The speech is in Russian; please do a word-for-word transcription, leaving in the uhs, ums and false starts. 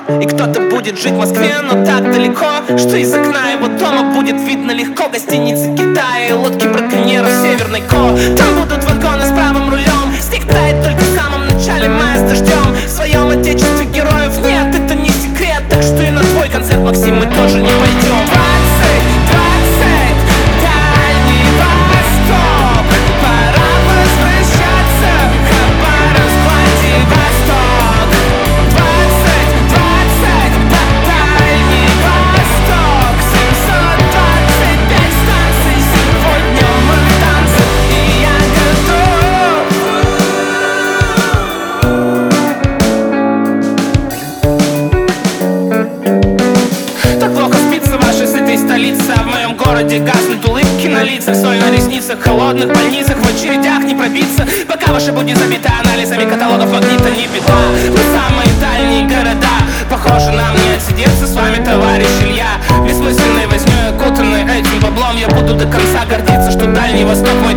И кто-то будет жить в Москве, но так далеко, что из окна его дома будет видно легко гостиницы Китая и лодки браконьеров Северной Ко. Там будут вагоны с правым рулем, снег тает только в самом начале мая с дождем. В своем отечестве героев нет, это не секрет, так что и на твой концерт, Максим, мы тоже не пойдем. Двадцать, двадцать, Дальний Восток, пора возвращаться, Хабаровск, Владивосток. Двадцать, двадцать, Дальний Восток, семьсот двадцать пять станций, сегодня мы в танце, и я готов. Так плохо спится в вашей сытой столице, а в моем городе гаснут улыбки на лицах, соль на ресницах, холодных больницах, в очередях не пробиться, пока ваши будни забиты анализами каталогов магнита, не беда. Мы самые дальние города, похоже, нам не отсидеться с вами, товарищ Илья. Бессмысленной вознёй, окутанной этим баблом, я буду до конца гордиться, что Дальний Восток мой